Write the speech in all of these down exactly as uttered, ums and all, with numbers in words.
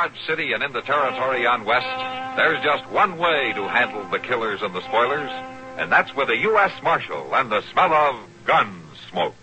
Dodge City and in the territory on West, there's just one way to handle the killers and the spoilers, and that's with a U S Marshal and the smell of gun smoke.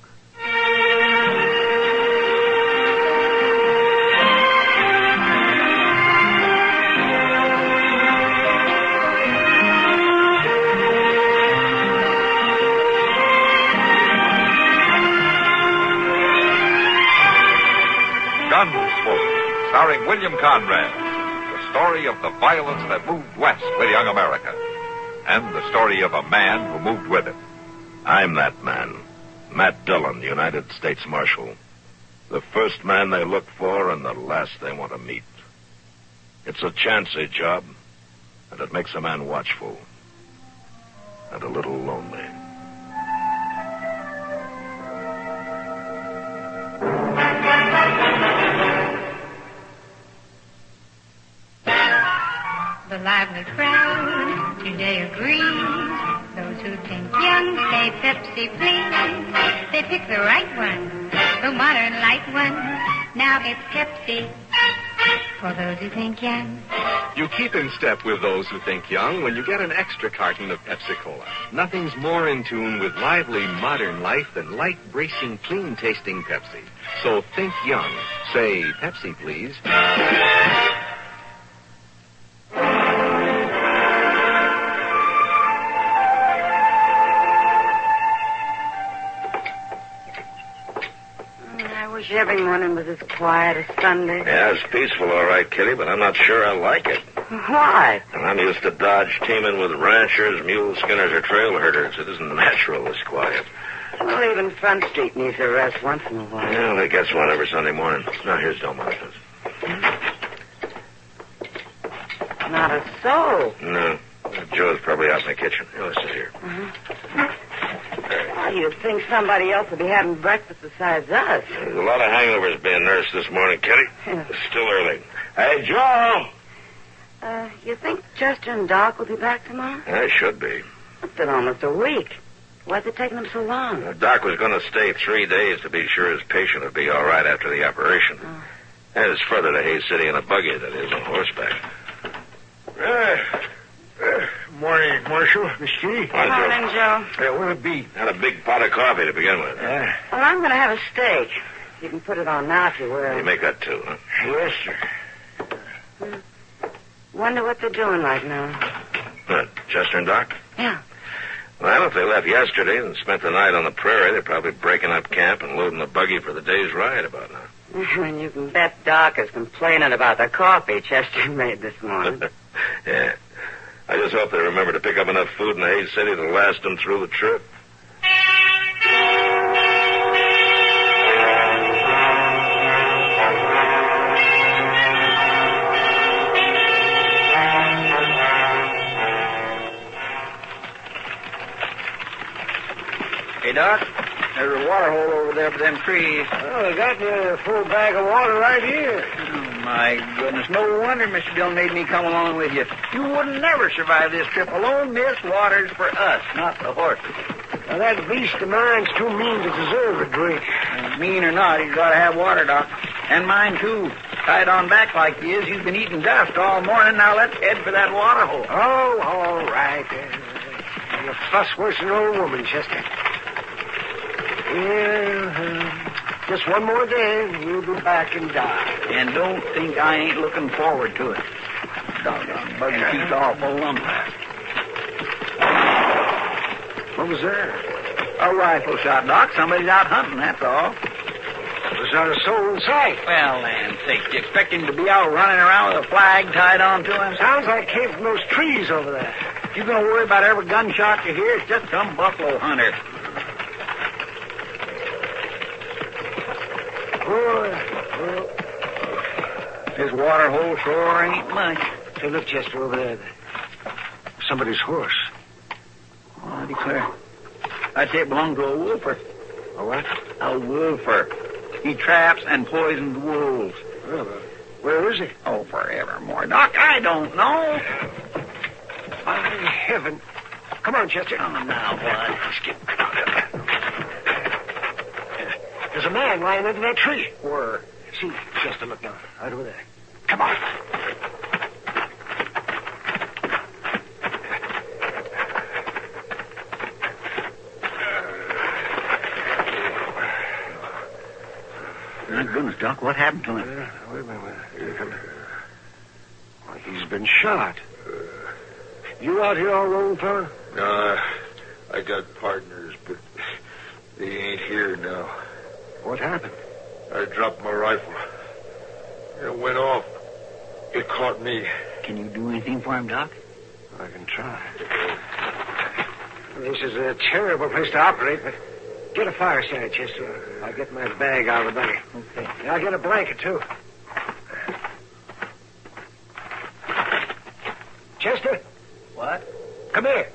Gunsmoke, starring William Conrad. The story of the violence that moved west with young America. And the story of a man who moved with it. I'm that man. Matt Dillon, United States Marshal. The first man they look for and the last they want to meet. It's a chancy job, and it makes a man watchful. And a little lonely. The lively crowd today agrees. Those who think young say Pepsi, please. They pick the right one, the modern light one. Now it's Pepsi for those who think young. You keep in step with those who think young when you get an extra carton of Pepsi-Cola. Nothing's more in tune with lively, modern life than light, bracing, clean-tasting Pepsi. So think young. Say Pepsi, please. I wish every morning was as quiet as Sunday. Yeah, it's peaceful, all right, Kitty, but I'm not sure I like it. Why? And I'm used to Dodge teaming with ranchers, mule skinners, or trail herders. It isn't natural, this quiet. Well, even Front Street needs a rest once in a while. Yeah, they gets one every Sunday morning. Now, here's Del Monte's. Not a soul. No. Joe's probably out in the kitchen. Here, let's sit here. Uh-huh. Well, you'd think somebody else would be having breakfast besides us. There's a lot of hangovers being nursed this morning, Kitty. Yeah. It's still early. Hey, Joe! Uh, you think Chester and Doc will be back tomorrow? I should be. It's been almost a week. Why's it taking them so long? The doc was going to stay three days to be sure his patient would be all right after the operation. Oh. And it's further to Hayes City in a buggy, that is, on horseback. Uh, uh, morning, Marshal. Miss Kitty. Good morning, Joe. Uh, what'll it be? Had a big pot of coffee to begin with. Uh, Well, I'm going to have a steak. You can put it on now if you will. You make that too, huh? yes, sir. Wonder what they're doing right now. What, Chester and Doc? Yeah. Well, if they left yesterday and spent the night on the prairie, they're probably breaking up camp and loading the buggy for the day's ride about now. And you can bet Doc is complaining about the coffee Chester made this morning. Yeah. I just hope they remember to pick up enough food in the Hayes City to last them through the trip. Hey, Doc, there's a water hole over there for them trees. Well, I got you a full bag of water right here. Oh, my goodness. No wonder Mister Dillon made me come along with you. You wouldn't never survive this trip alone. This water's for us, not the horses. Now, that beast of mine's too mean to deserve a drink. And mean or not, he's got to have water, Doc. And mine, too. Tied on back like he is, he's been eating dust all morning. Now let's head for that water hole. Oh, all right. Uh, you fuss worse than an old woman, Chester. Yeah, uh, just one more day, and we'll be back and die. And don't think I ain't looking forward to it. Doggone buggy teeth awful lump. What was that? A rifle shot, Doc. Somebody's out hunting, that's all. There's not a soul in sight. Well, land sakes, you expect him to be out running around with a flag tied onto him? Sounds like it came from those trees over there. You gonna worry about every gunshot you hear? It's just some buffalo hunter. Oh, This water hole sure ain't much. hey, look, Chester, over there. Somebody's horse. Oh, I declare. I'd say it belonged to a wolfer. A what? A wolfer. He traps and poisons wolves. Well, uh, where is he? Oh, forevermore. Doc, I don't know. By heaven. Come on, Chester. Oh, now what? Let's get out of there. There's a man lying under that tree. Where? See, Chester, look down. Right over there. Come on. My goodness, Doc, what happened to him? Uh, wait a minute. Wait a minute. Well, he's been shot. You out here all alone, fella? No, I got partners, but they ain't here now. What happened? I dropped my rifle. It went off. It caught me. Can you do anything for him, Doc? I can try. This is a terrible place to operate, but get a fireside, Chester. I'll get my bag out of the buggy. Okay. And I'll get a blanket, too. Chester? What? Come here.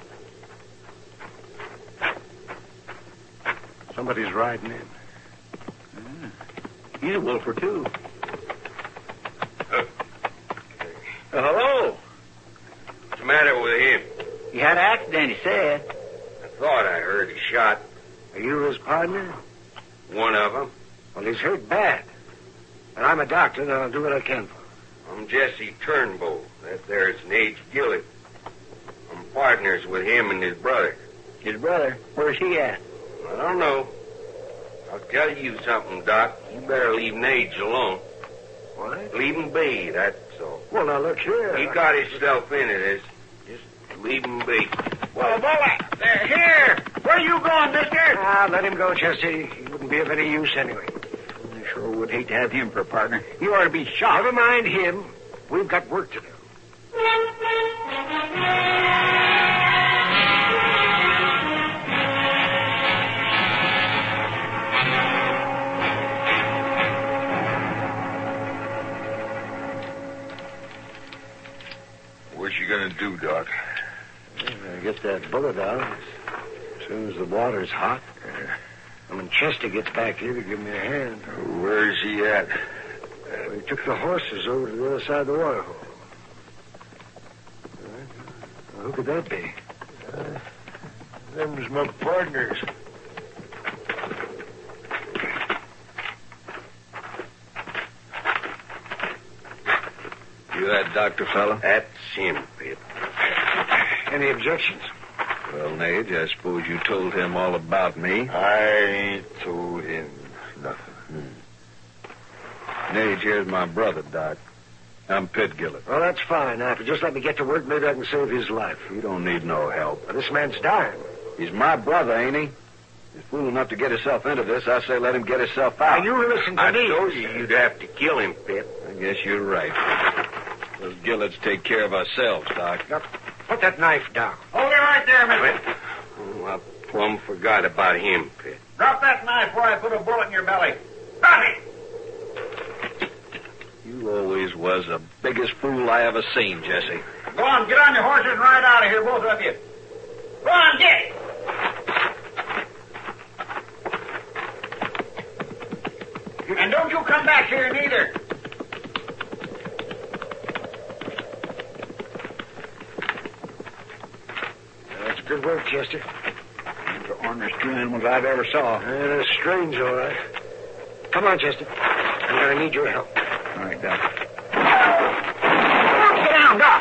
Somebody's riding in. Mm. He's a wolfer, too. Uh, Uh, hello. what's the matter with him? He had an accident, he said. I thought I heard he shot Are you his partner? one of them. Well, he's hurt bad. And I'm a doctor, and I'll do what I can for him. I'm Jesse Turnbull. That there's Nate Gillett. I'm partners with him and his brother. His brother, where's he at? I don't know. I'll tell you something, Doc. You better leave Nate alone. What? Leave him be, that's all. Well, now, look here. He got himself into this. Just leave him be. Well, Bullet, they're here. Where you going, mister? Ah, let him go, Chester. He wouldn't be of any use anyway. I sure would hate to have him for a partner. He ought to be shot. Never mind him. We've got work to do. What's you gonna do, Doc? I get that bullet out as soon as the water's hot. And when Chester gets back here to give me a hand. Where's he at? Uh, we took the horses over to the other side of the water hole. Uh, who could that be? Uh, them's my partners. You that doctor fella? That's him, Pip. Any objections? Well, Nage, I suppose you told him all about me. I ain't told him nothing. Hmm. Nage, here's my brother, Doc. I'm Pitt Gillett. Well, that's fine. Now, if you just let me get to work, maybe I can save his life. You don't need no help. Now, this man's dying. He's my brother, ain't he? He's fool enough to get himself into this. I say let him get himself Now, out. you listen to I me. told you you'd have to kill him, Pip. I guess you're right. Those Gillets take care of ourselves, Doc. Now, put that knife down. Hold it right there, mister. Oh, I plumb forgot about him, Pip. Drop that knife before I put a bullet in your belly. Drop it! You always was the biggest fool I ever seen, Jesse. Go on, get on your horses and ride out of here, both of you. Go on, get! And don't you come back here neither. That's good work, Chester. Those are honest two animals I've ever saw. Yeah, they're strange, all right. Come on, Chester. I'm going to need your help. All right, Doc. Get down, Doc.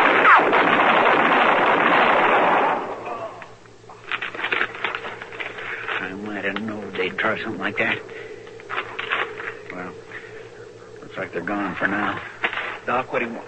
I might have known they'd try something like that. Well, looks like they're gone for now. Doc, what do you want?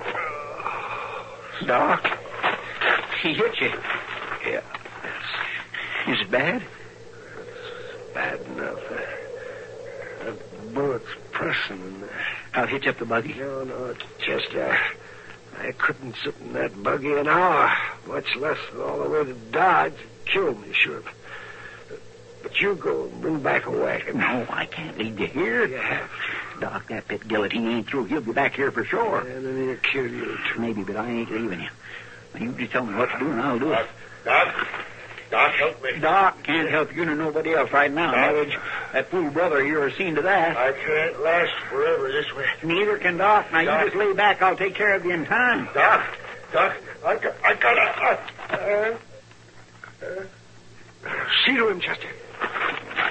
Doc? He hit you. Yeah. Is it bad? It's bad enough. That bullet's pressing in there. I'll hitch up the buggy. No, no, Chester. I couldn't sit in that buggy an hour, much less all the way to Dodge. It'd kill me, sure. But you go and bring back a wagon. No, I can't leave you here. You have. Doc, that Pitt Gillett, he ain't through. He'll be back here for sure. And then he'll kill you, too. Maybe, but I ain't leaving you. Now, you just tell me what to do, and I'll do it. Doc, Doc, help me. Doc can't help you nor nobody else right now, Nage. That fool brother of yours seen to that. I can't last forever this way. Neither can Doc. Now, Doc. you just lay back. I'll take care of you in time. Doc, Doc, I, got, I gotta... Uh, uh, uh, see to him, Chester.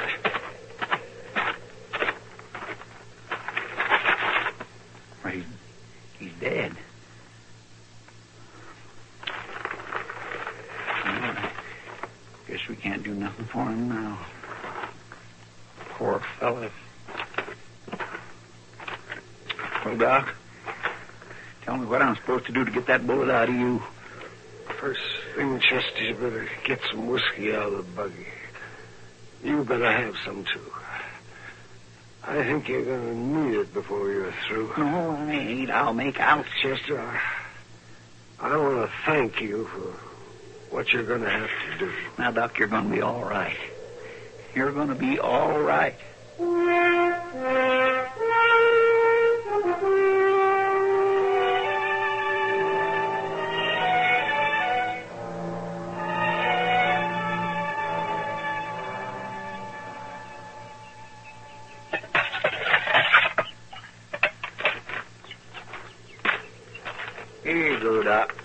Well, he's dead. Well, I guess we can't do nothing for him now. Poor fella. Well, Doc, tell me what I'm supposed to do to get that bullet out of you. First thing, Chester, you better get some whiskey out of the buggy. You better have some, too. I think you're going to need it before you're through. No, I ain't. I'll make out. Chester, I, I want to thank you for what you're going to have to do. Now, Doc, you're going to be all right. You're going to be all right. Here you go, Doc.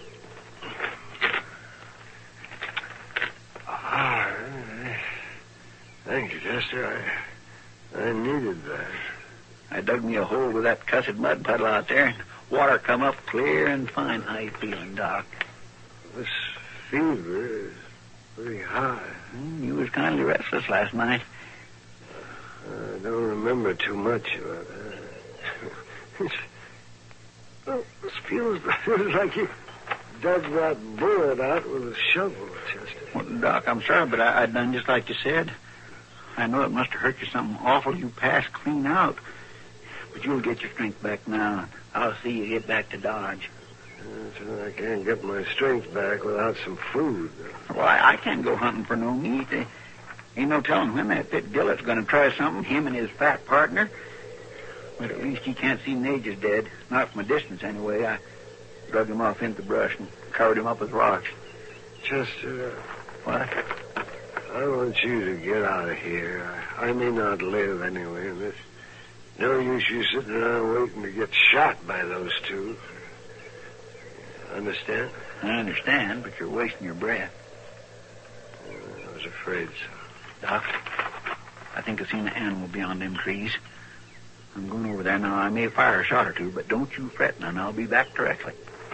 Ah, thank you, Chester. I, I needed that. I dug me a hole with that cussed mud puddle out there, and water come up clear and fine. How you feeling, Doc? This fever is pretty high. Mm, you was kindly restless last night. I don't remember too much about that. Well, this feels, feels like you dug that bullet out with a shovel, Chester. Well, Doc, I'm sorry, but I, I done just like you said. I know it must have hurt you something awful. You passed clean out. But you'll get your strength back now. I'll see you get back to Dodge. Uh, I can't get my strength back without some food. Well, I, I can't go hunting for no meat. There ain't no telling when that Pit Gillett's going to try something, him and his fat partner. But at least he can't see Nage's dead. Not from a distance, anyway. I drug him off into the brush and covered him up with rocks. Chester, What? I want you to get out of here. I, I may not live anyway, and there's no use you sitting around waiting to get shot by those two. Understand? I understand, but you're wasting your breath. Uh, I was afraid so. Doc, I think I seen an animal beyond them trees. I'm going over there now. I may fire a shot or two, but don't you fret none. I'll be back directly.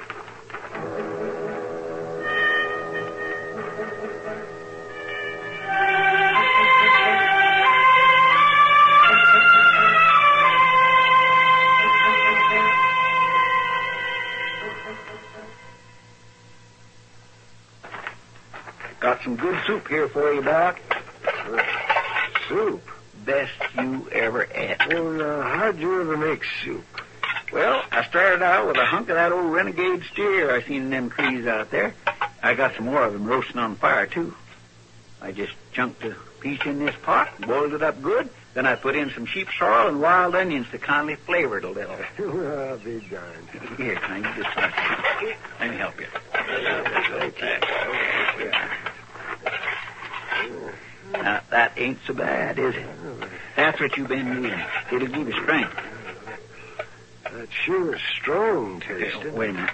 Got some good soup here for you, Doc. Uh, soup? Best you ever ate. Well, uh, how'd you ever make soup? Well, I started out with a hunk of that old renegade steer I seen in them trees out there. I got some more of them roasting on fire, too. I just chunked a piece in this pot, boiled it up good, then I put in some sheep sorrel and wild onions to kindly flavor it a little. Well, I'll be darned. Here, now you just try some. Let me help you. Okay. Now, that ain't so bad, is it? That's what you've been needing. It'll give you strength. That sure is strong tasting. Wait a minute.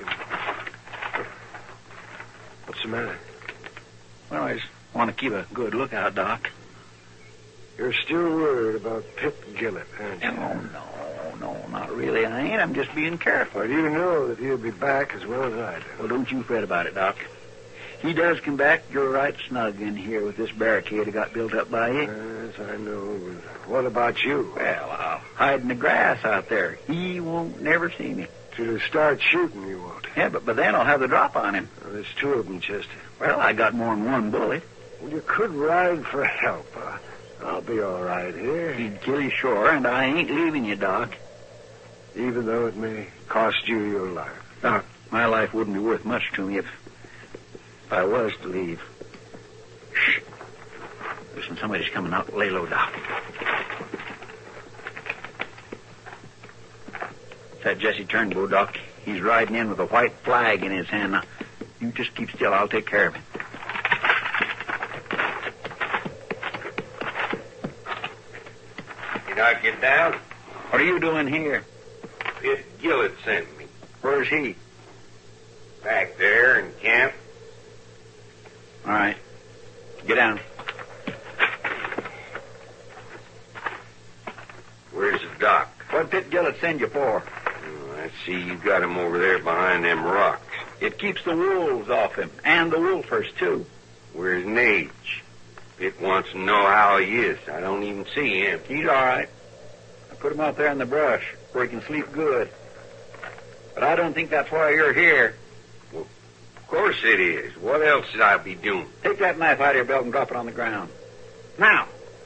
What's the matter? Well, I just want to keep a good lookout, Doc. You're still worried about Pit Gillett, aren't you? Oh, no, no, not really. I ain't. I'm just being careful. Well, you know that he'll be back as well as I do. Well, don't you fret about it, Doc. He does come back, you're right snug in here with this barricade I got built up by you. Yes, I know. But what about you? Well, I'll hide in the grass out there. He won't never see me. To start shooting, you won't. Yeah, but by then I'll have the drop on him. Well, there's two of them, Chester. Well, I got more than one bullet. Well, you could ride for help. Uh, I'll be all right here. He'd kill you sure, and I ain't leaving you, Doc. Even though it may cost you your life. Doc, my life wouldn't be worth much to me if... If I was to leave. Shh. Listen, somebody's coming out. Lay low, Doc. It's that Jesse Turnbow, Doc. He's riding in with a white flag in his hand. Now, you just keep still. I'll take care of him. Did I get down? What are you doing here? Pit Gillett sent me. Where's he? Back there in camp. All right. Get down. Where's the doc? What Pit Gillett send you for? Oh, that's see you got him over there behind them rocks. It keeps the wolves off him, and the wolfers, too. Where's Nage? Pitt wants to know how he is. I don't even see him. He's all right. I put him out there in the brush where he can sleep good. But I don't think that's why you're here. Well, of course it is. What else should I be doing? Take that knife out of your belt and drop it on the ground. Now.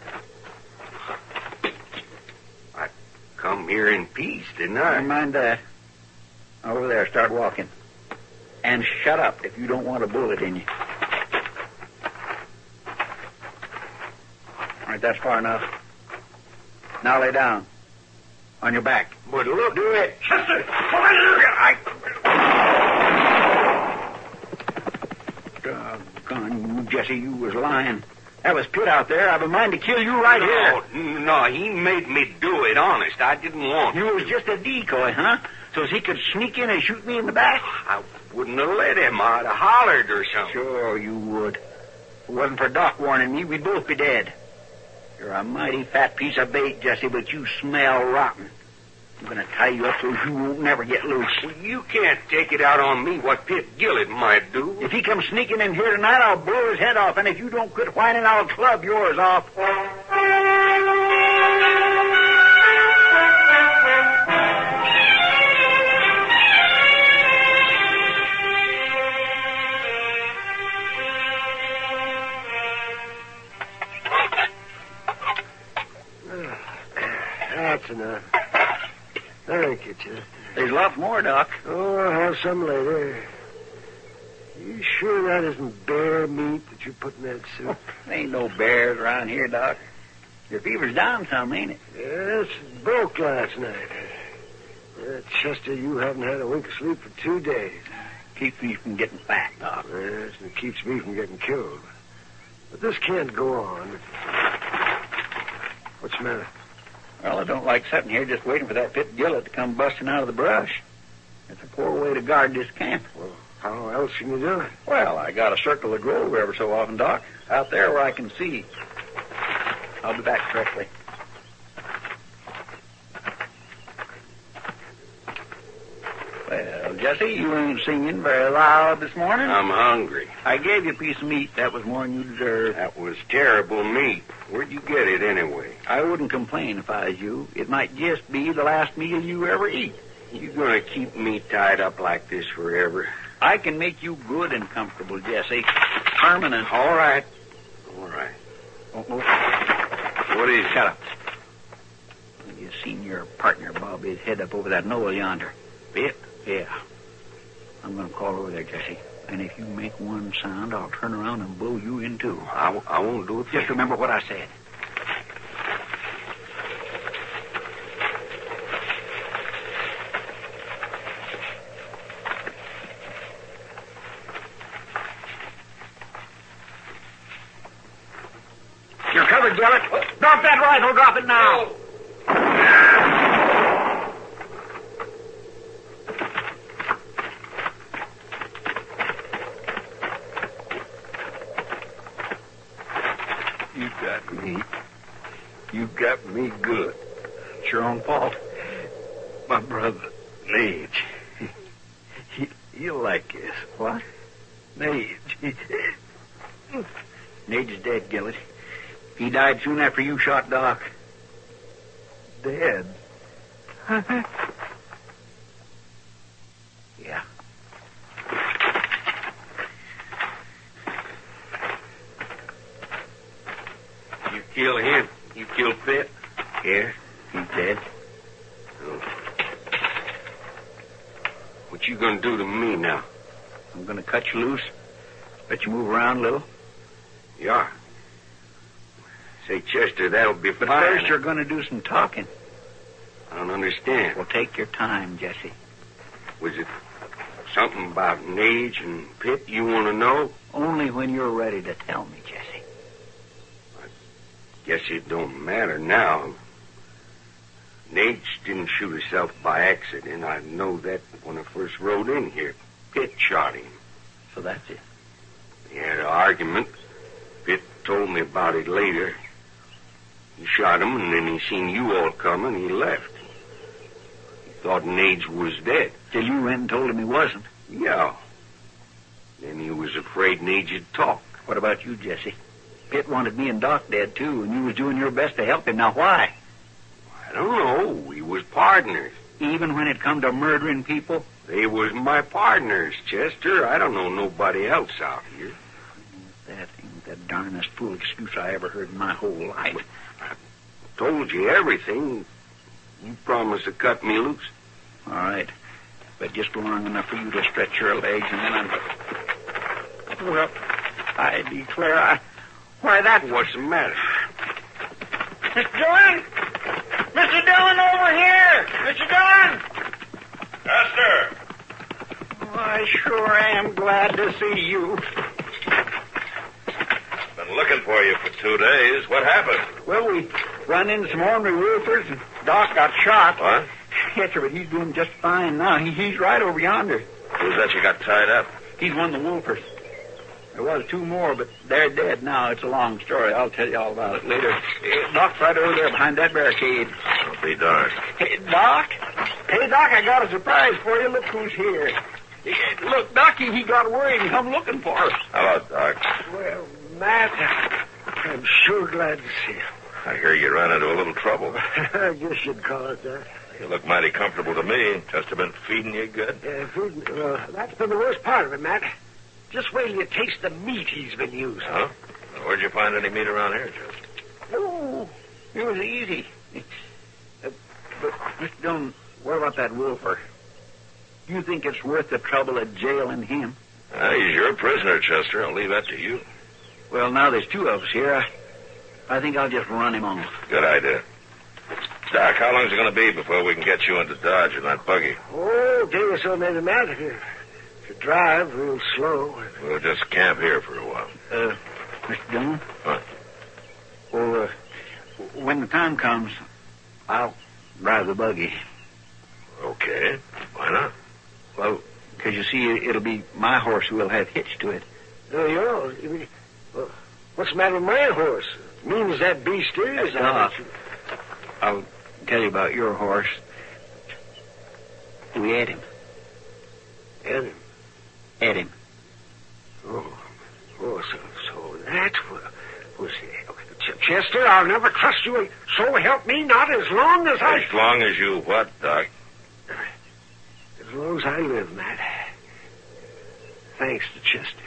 I come here in peace, didn't I? Never mind that. Over there, start walking. And shut up if you don't want a bullet in you. All right, that's far enough. Now lay down. On your back. But look, do it. Chester, I... Doggone you, Jesse, you was lying. That was Pitt out there. I've a mind to kill you right no, here. No, he made me do it, honest. I didn't want You to. was just a decoy, huh? So as he could sneak in and shoot me in the back? I wouldn't have let him. I'd have hollered or something. Sure you would. If it wasn't for Doc warning me, we'd both be dead. You're a mighty fat piece of bait, Jesse, but you smell rotten. I'm going to tie you up so you won't never get loose. Well, you can't take it out on me what Pitt Gillett might do. If he comes sneaking in here tonight, I'll blow his head off, and if you don't quit whining, I'll club yours off. That's enough. Thank you, Chester. There's lots more, Doc. Oh, I'll have some later. You sure that isn't bear meat that you put in that soup? There ain't no bears around here, Doc. Your fever's down some, ain't it? Yes, it broke last night. Uh, Chester, you haven't had a wink of sleep for two days. Keeps me from getting fat, Doc. Yes, and it keeps me from getting killed. But this can't go on. What's the matter? Well, I don't like sitting here just waiting for that Pitt Gillett to come busting out of the brush. It's a poor way to guard this camp. Well, how else can you do it? Well, I got to circle the grove ever so often, Doc. Out there where I can see. I'll be back directly. Well, Jesse, you ain't singing very loud this morning. I'm hungry. I gave you a piece of meat. That was more than you deserved. That was terrible meat. Where'd you get it anyway? I wouldn't complain if I was you. It might just be the last meal you ever eat. You gonna keep me tied up like this forever? I can make you good and comfortable, Jesse. Permanent. All right. All right. Oh, oh. What is it? Shut up. You seen your partner bob his head up over that knoll yonder. Pitt? Yeah. I'm going to call over there, Jesse. And if you make one sound, I'll turn around and blow you in, too. I, I won't do it. Just remember what I said. You're covered, Gillett. Drop that rifle. Drop it now. You got me. You got me good. It's your own fault. My brother, Nage. He, he, he'll like this. What? Nage. He, Nage's dead, Gillett. He died soon after you shot Doc. dead. Yeah. You kill him. You kill Pitt. Yeah, he's dead. Oh. What you gonna do to me now? I'm going to cut you loose. Let you move around a little. You are. Say, Chester, that'll be But fine. first you're going to do some talking. I don't understand. Well, take your time, Jesse. Was it something about Nage and Pitt you want to know? Only when you're ready to tell me, Jesse. Guess it don't matter now. Nage didn't shoot himself by accident. I know that when I first rode in here. Pitt shot him. So that's it. He had an argument. Pitt told me about it later. He shot him, and then he seen you all coming. He left. He thought Nage was dead. Till you went and told him he wasn't. Yeah. Then he was afraid Nage'd talk. What about you, Jesse? Pitt wanted me and Doc dead, too, and you was doing your best to help him. Now, why? I don't know. We was partners. Even when it come to murdering people? They was my partners, Chester. I don't know nobody else out here. That ain't the darnest fool excuse I ever heard in my whole life. I told you everything. You promised to cut me loose. All right. But just long enough for you to stretch your legs, and then I'm... Well, I declare I... Why, that... What's the matter? Mister Dillon! Mister Dillon, over here! Mister Dillon! Chester! Oh, I sure am glad to see you. Been looking for you for two days. What happened? Well, we run into some ornery roofers, and Doc got shot. What? Yes, sir, but he's doing just fine now. He, he's right over yonder. Who's that you got tied up? He's one of the wolfers. There was two more, but they're dead now. It's a long story. I'll tell you all about it later. Uh, Doc's right over there behind that barricade. Don't be darned. Hey, Doc? Hey, Doc, I got a surprise for you. Look who's here. Hey, look, Doc, he got worried and come looking for us. Hello, Doc. Well, Matt, I'm sure glad to see you. I hear you ran into a little trouble. I guess you'd call it that. You look mighty comfortable to me. Chester been feeding you good? Yeah, food, well, that's been the worst part of it, Matt. Just wait till you taste the meat he's been using. Huh? Well, where'd you find any meat around here, Chester? Oh, it was easy. Uh, but, Mister Dillon, what about that wolfer? Do you think it's worth the trouble of jailing him? Uh, he's your prisoner, Chester. I'll leave that to you. Well, now there's two of us here. I, I think I'll just run him off. Good idea. Doc, how long's it going to be before we can get you into Dodge in that buggy? Oh, day or so, maybe, Matt. If you, if you drive real slow. We'll just camp here for a while. Uh, Mister Dillon? What? Well, uh, when the time comes, I'll drive the buggy. Okay. Why not? Well, because you see, it'll be my horse who will have hitch to it. No, yours. You mean, well, what's the matter with my horse? Mean as that beast is. That's not. I'll tell you about your horse. We ate him. Ate him? Ate him. Oh, oh, so, so that was, was it. Ch- Chester, I'll never trust you. So help me, not as long as I... As long as you what, Doc? As long as I live, Matt. Thanks to Chester.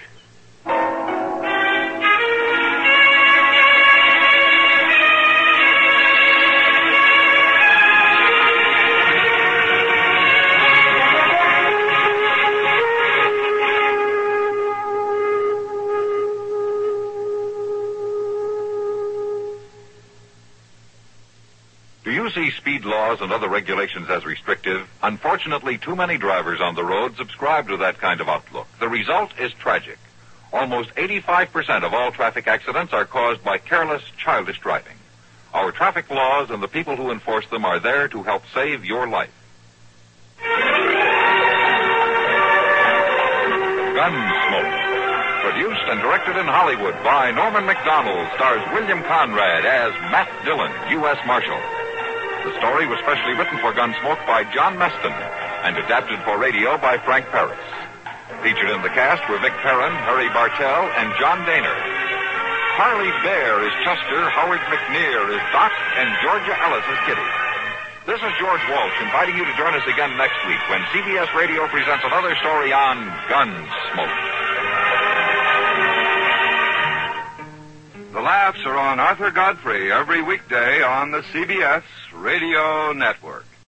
Do you see speed laws and other regulations as restrictive? Unfortunately, too many drivers on the road subscribe to that kind of outlook. The result is tragic. Almost eighty-five percent of all traffic accidents are caused by careless, childish driving. Our traffic laws and the people who enforce them are there to help save your life. Gunsmoke. Produced and directed in Hollywood by Norman Macdonald, stars William Conrad as Matt Dillon, U S Marshal. The story was specially written for Gunsmoke by John Meston and adapted for radio by Frank Paris. Featured in the cast were Vic Perrin, Harry Bartell, and John Daner. Harley Bear is Chester, Howard McNear is Doc, and Georgia Ellis is Kitty. This is George Walsh inviting you to join us again next week when C B S Radio presents another story on Gunsmoke. The Laughs are on Arthur Godfrey every weekday on the C B S Radio Network.